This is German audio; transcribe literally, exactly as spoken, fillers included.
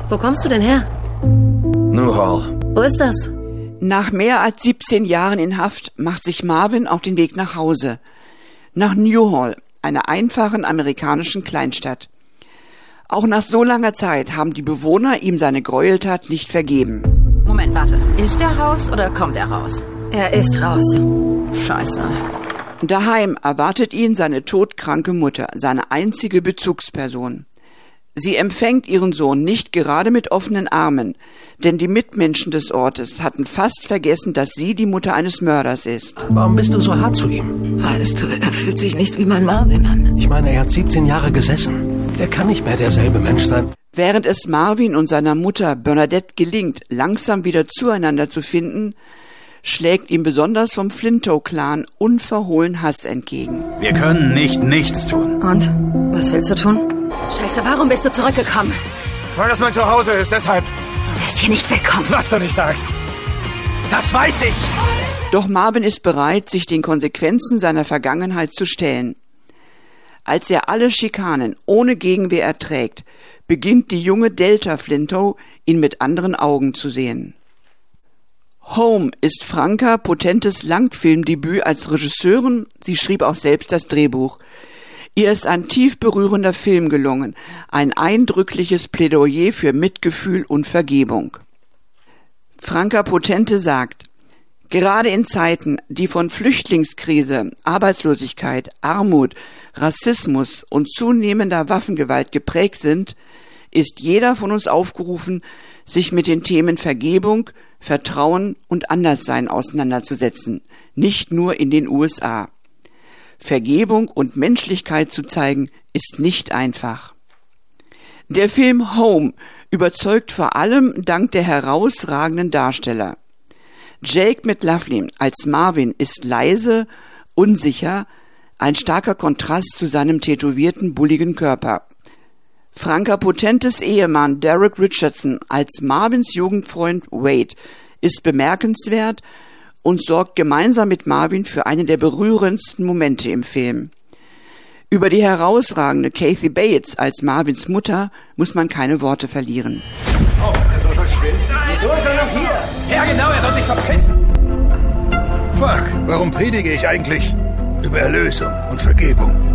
Wo kommst du denn her? Newhall. Wo ist das? Nach mehr als siebzehn Jahren in Haft macht sich Marvin auf den Weg nach Hause. Nach Newhall, einer einfachen amerikanischen Kleinstadt. Auch nach so langer Zeit haben die Bewohner ihm seine Gräueltat nicht vergeben. Moment, warte. Ist er raus oder kommt er raus? Er ist raus. Scheiße. Daheim erwartet ihn seine todkranke Mutter, seine einzige Bezugsperson. Sie empfängt ihren Sohn nicht gerade mit offenen Armen, denn die Mitmenschen des Ortes hatten fast vergessen, dass sie die Mutter eines Mörders ist. Warum bist du so hart zu ihm? Weißt du, er fühlt sich nicht wie mein Marvin an. Ich meine, er hat siebzehn Jahre gesessen. Er kann nicht mehr derselbe Mensch sein. Während es Marvin und seiner Mutter Bernadette gelingt, langsam wieder zueinander zu finden, schlägt ihm besonders vom Flintoe-Clan unverhohlen Hass entgegen. Wir können nicht nichts tun. Und? Was willst du tun? Scheiße, warum bist du zurückgekommen? Weil das mein Zuhause ist, deshalb. Du wirst hier nicht willkommen. Was du nicht sagst. Das weiß ich. Doch Marvin ist bereit, sich den Konsequenzen seiner Vergangenheit zu stellen. Als er alle Schikanen ohne Gegenwehr erträgt, beginnt die junge Delta Flintoe, ihn mit anderen Augen zu sehen. Home ist Franka Potentes Langfilmdebüt als Regisseurin, sie schrieb auch selbst das Drehbuch. Ihr ist ein tief berührender Film gelungen, ein eindrückliches Plädoyer für Mitgefühl und Vergebung. Franka Potente sagt: Gerade in Zeiten, die von Flüchtlingskrise, Arbeitslosigkeit, Armut, Rassismus und zunehmender Waffengewalt geprägt sind, ist jeder von uns aufgerufen, sich mit den Themen Vergebung, Vertrauen und Anderssein auseinanderzusetzen, nicht nur in den U S A. Vergebung und Menschlichkeit zu zeigen, ist nicht einfach. Der Film Home überzeugt vor allem dank der herausragenden Darsteller. Jake McLaughlin als Marvin ist leise, unsicher, ein starker Kontrast zu seinem tätowierten, bulligen Körper. Franka Potentes Ehemann Derek Richardson als Marvins Jugendfreund Wade ist bemerkenswert und sorgt gemeinsam mit Marvin für einen der berührendsten Momente im Film. Über die herausragende Kathy Bates als Marvins Mutter muss man keine Worte verlieren. Oh, er soll verschwinden. Wieso ist er noch hier? Ja genau, er soll sich verpissen. Fuck, warum predige ich eigentlich über Erlösung und Vergebung?